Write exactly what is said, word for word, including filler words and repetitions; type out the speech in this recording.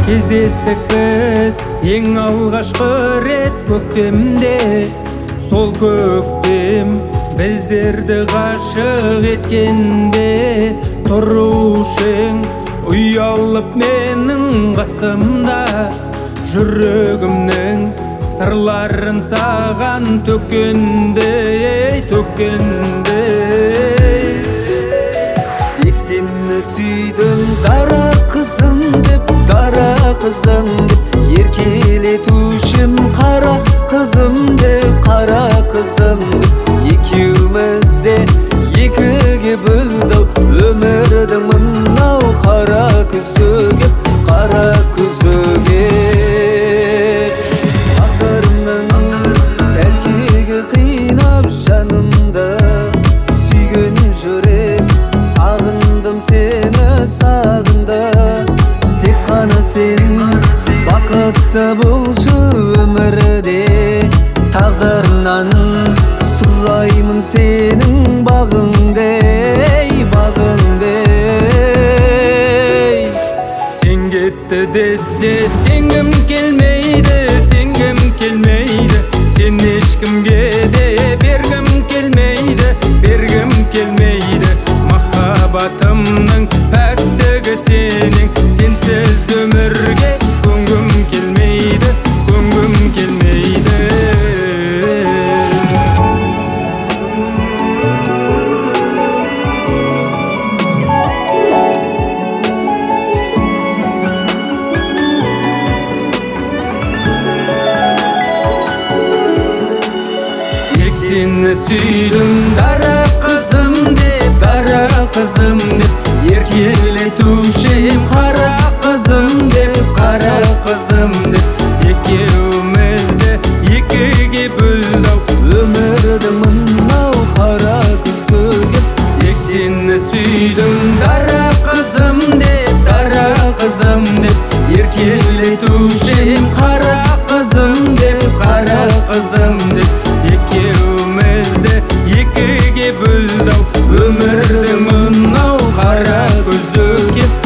Кездестік біз ең алғашқы рет көктемде. Сол көктем біздерді ғашық еткенде. Тұрушың ұялып менің қасымда, жүрегімнің сырларын саған төккенде, төккенде. Тек сені сүйдім дара қызым деп, дара қызым деп, еркелетушім қара қызым деп, қара қызым деп. Екеумізде екіге бөлді өмірдің мынау қара күзіге, қара күзіге. Тағдырымның тәлкегі қинап жанымды, сүйген жүрек сағындым сені, сағынды. Тек қана сен бақытты болшы өмірде, тағдырынан сұраймын сенің бағыңды, бағыңды. Сен кетті десе сенгім келмейді, сенгім келмейді. Сен ешкімге де бергім келмейді, бергім келмейді. Махаббатымның пәктігі сенің, сенсіз өмірге көнгім келмейді, көнгім келмейді. Сені сүйдім дара қызым деп, дара қызым деп, еркелетушім қара қызым деп, қара қызым деп. Екеумізді екіге бөлді өмірдің мынау қара күзіге. Тек сені сүйдім дара қызым деп, дара қызым деп, еркелетушім қара қызым деп, қара қызым деп. Екеумізді екіге бөлді өмірдің мынау қара күзіге.